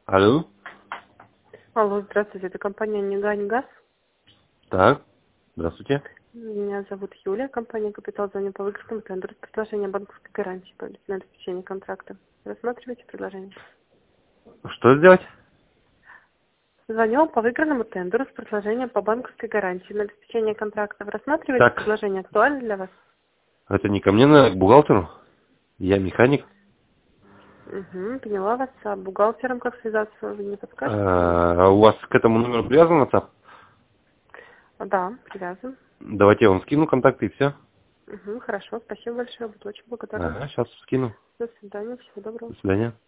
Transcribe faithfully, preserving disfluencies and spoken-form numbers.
Алло. Алло, здравствуйте, это компания «Нигань Газ». Так, здравствуйте. Меня зовут Юлия, компания «Капитал» звонит по выигрышному тендеру с предложением банковской гарантии по на обеспечение контракта. Рассматриваете предложение? Что сделать? Звоню вам по выигранному тендеру с предложением по банковской гарантии на обеспечение контракта. Вы рассматриваете Так, предложение? Актуально для вас? это не ко мне, на к бухгалтеру. Я механик. Угу, поняла вас. А бухгалтером как связаться, вы не подскажете? А у вас к этому номеру привязан WhatsApp? Да, привязан. Давайте я вам скину контакты и все. Угу, хорошо, спасибо большое, буду очень благодарна. Ага, сейчас скину. До свидания, всего доброго. До свидания.